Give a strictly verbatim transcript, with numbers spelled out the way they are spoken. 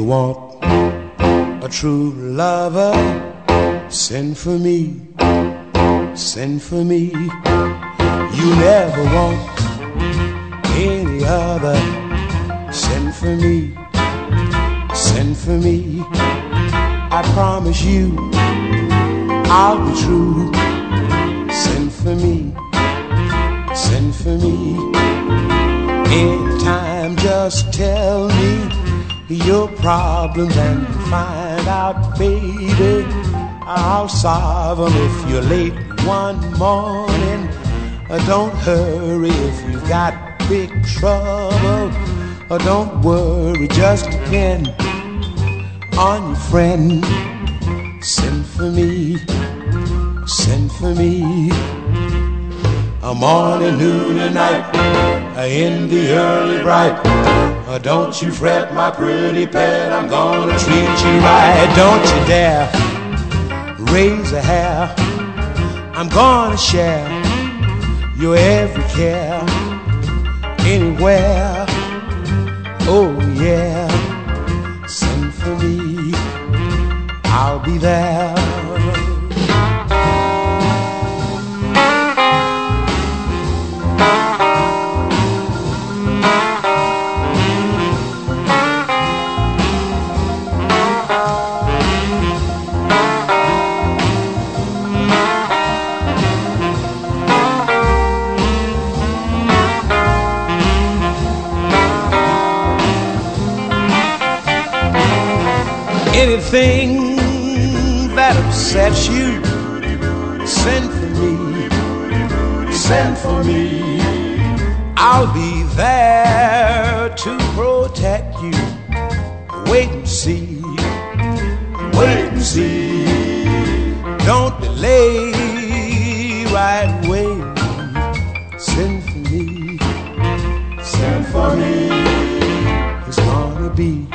you want a true lover, send for me, send for me. You never want any other, send for me, send for me. I promise you I'll be true, send for me, send for me. Anytime, just tell me your problems and find out, baby, I'll solve them. If you're late one morning, don't hurry. If you've got big trouble, don't worry, just depend on your friend. Send for me, send for me. A morning, noon and night, in the early bright. Don't you fret, my pretty pet, I'm gonna treat you right. Don't you dare raise a hair, I'm gonna share your every care anywhere. Oh yeah, send for me, I'll be there. Anything that upsets you, send for me, send for me. I'll be there to protect you. Wait and see, wait and see. Don't delay, right away. Send for me, send for me. It's gonna be